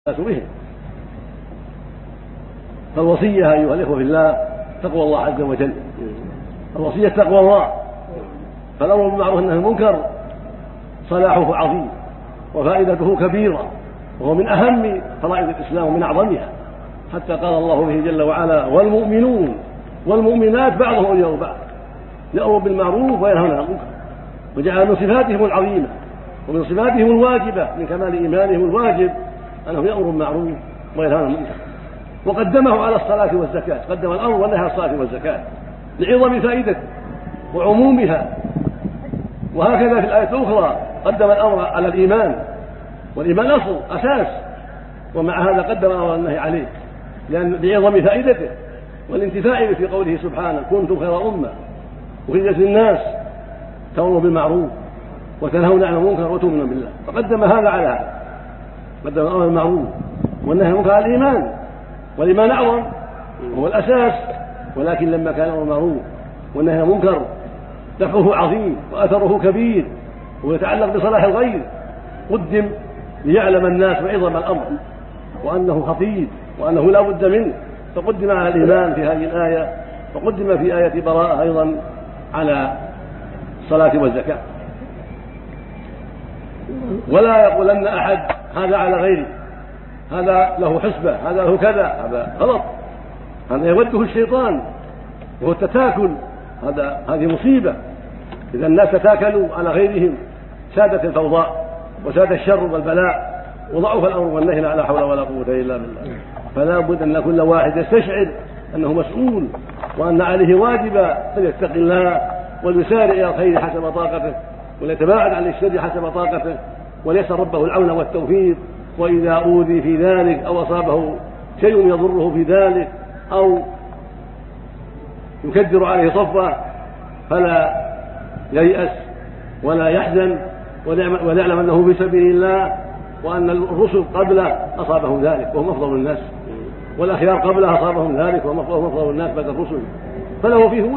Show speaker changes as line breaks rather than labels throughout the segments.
بهم. فالوصية أيها الإخوة في الله تقوى الله عز وجل، الوصية تقوى الله، فالأمر بالمعروف والنهي عن المنكر صلاحه عظيم وفائدته كبيرة، وهو من أهم فرائض الإسلام ومن أعظمها، حتى قال الله به جل وعلا: والمؤمنون والمؤمنات بعضهم أولياء بعض يأمرون بالمعروف وينهون عن المنكر. وجعل من صفاتهم العظيمة ومن صفاتهم الواجبة من كمال إيمانهم الواجب أنه يأمر بالمعروف وينهون عن المنكر، وقدمه على الصلاة والزكاة، قدم الأمر والنهي عن الصلاة والزكاة لعظم فائدته وعمومها. وهكذا في الآية الأخرى قدم الأمر على الإيمان، والإيمان أصل أساس، ومع هذا قدم الأمر والنهي عليه لعظم فائدته والانتفاع في قوله سبحانه: كنتم خير أمة أخرجت للناس تأمرون بالمعروف وتنهون عن المنكر وتؤمنون بالله. فقدم هذا على هذا، قدم الأمر بالمعروف والنهي عن المنكر على الإيمان، والإيمان أعظم وهو الأساس، ولكن لما كان الأمر بالمعروف والنهي عن المنكر نفعه عظيم وأثره كبير ويتعلق بصلاح الغير قدم ليعلم الناس عظم الأمر وأنه خطير وأنه لا بد منه، فقدم على الإيمان في هذه الآية، وقدم في آية براءة أيضا على الصلاة والزكاة. ولا يقولن أحد هذا على غيره، هذا له حسبة، هذا له كذا، هذا غلط، هذا يوده الشيطان وهو التتاكل، هذه مصيبة. إذا الناس تتاكلوا على غيرهم سادت الفوضاء وساد الشر والبلاء وضعف الأمر والنهي، لا حول ولا قوة إلا بالله. فلا بد أن كل واحد يستشعر أنه مسؤول وأن عليه واجبا، فليتقي الله وليسارع إلى الخير حسب طاقته، وليتباعد عن الشر حسب طاقته، وليسأل ربه العون والتوفيق. وإذا أوذي في ذلك أو أصابه شيء يضره في ذلك أو يكدر عليه صفه فلا ييأس ولا يحزن، وليعلم أنه في سبيل الله، وأن الرسل قبله أصابهم ذلك وهم أفضل الناس، والأخيار قبله أصابهم ذلك وهم أفضل الناس بعد الرسل، فله فيه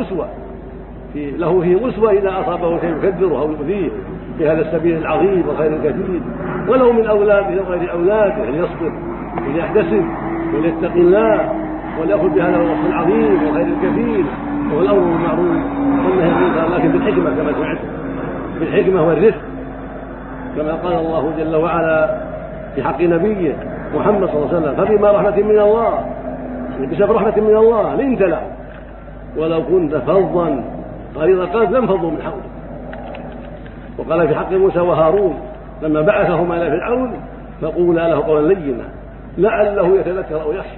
أسوة إذا أصابه شيء يكدره أو يؤذيه في هذا السبيل العظيم والخير الكثير. وله من أولاده وغير أولاده أن يصبر وليحتسب وليتقي الله وليأخذ بهذا الوصف العظيم والخير الكثير، وهو الأمر بالمعروف والنهي عن المنكر، لكن بالحكمة كما سمعت، بالحكمة والرفق، كما قال الله جل وعلا في حق نبيه محمد صلى الله عليه وسلم: فبما رحمة من الله، بسبب رحمة من الله لنت له ولو كنت فظا غليظ القلب لانفضوا من حولك. وقال في حق موسى وهارون لما بعثهما إلى فرعون: فقولا له قولا لينا لعله يتذكر أو يخشى.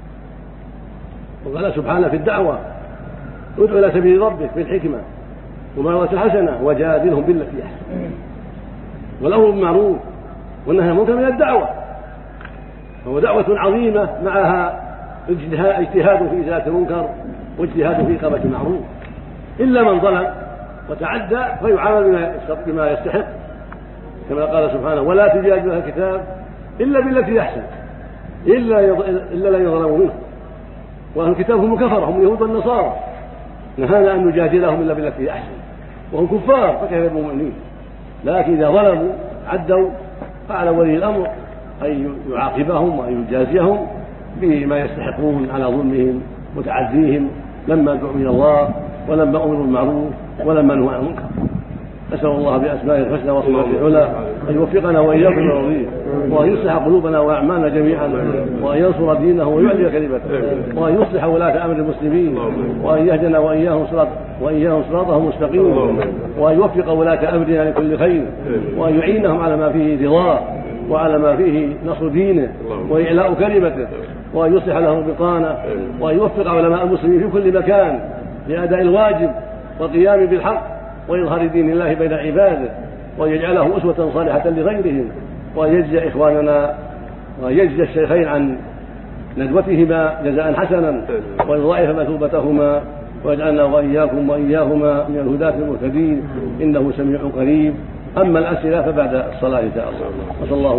وقال سبحانه في الدعوة: ادع إلى سبيل ربك بالحكمة وموعظة الحسنة وجادلهم بالتي أحسن. والأمر بالمعروف والنهي عن المنكر من الدعوة، فهو دعوة عظيمة معها اجتهاد في إزالة المنكر واجتهاد في إقامة المعروف، إلا من ظلم وتعدى فيعامل بما يستحق، كما قال سبحانه: ولا تجادلوا أهل الكتاب إلا بالتي أحسن إلا لا يظلموا منه. وأهل الكتاب هم كفرة، هم اليهود والنصارى، نهانا أن نجادلهم إلا بالتي أحسن، وهم كفار فكيف بالمؤمنين. لكن إذا ظلموا عدوا فعلى ولي الأمر أن يعاقبهم وأن يجازيهم بما يستحقون على ظلمهم وتعديهم لما دعوا إلى الله ولما أمروا بالمعروف ولما نهوا عن المنكر. أسأل الله بأسمائه الحسنى وصفاته العلى أن يوفقنا وإياكم للرضي، وأن يصلح قلوبنا وأعمالنا جميعا، وأن ينصر دينه ويعلي كلمته، وأن يصلح ولاة أمر المسلمين، وأن يهدنا وإياهم صراطه مستقيما، وأن يوفق ولاة أمرنا لكل خير، وأن يعينهم على ما فيه رضاه وعلى ما فيه نصر دينه وإعلاء كلمته، وأن يصلح لهم البطانة، وأن يوفق علماء المسلمين في كل مكان لأداء الواجب والقيام بالحق وإظهار دين الله بين عباده، وأن يجعله أسوة صالحة لغيرهم، وأن يجزي إخواننا وأن يجزي الشيخين عن ندوتهما جزاء حسنا، وأن يضاعف مثوبتهما، ويجعلنا وإياهما من الهداة المهتدين، إنه سميع قريب. أما الأسئلة فبعد الصلاة إن شاء الله. وصلى الله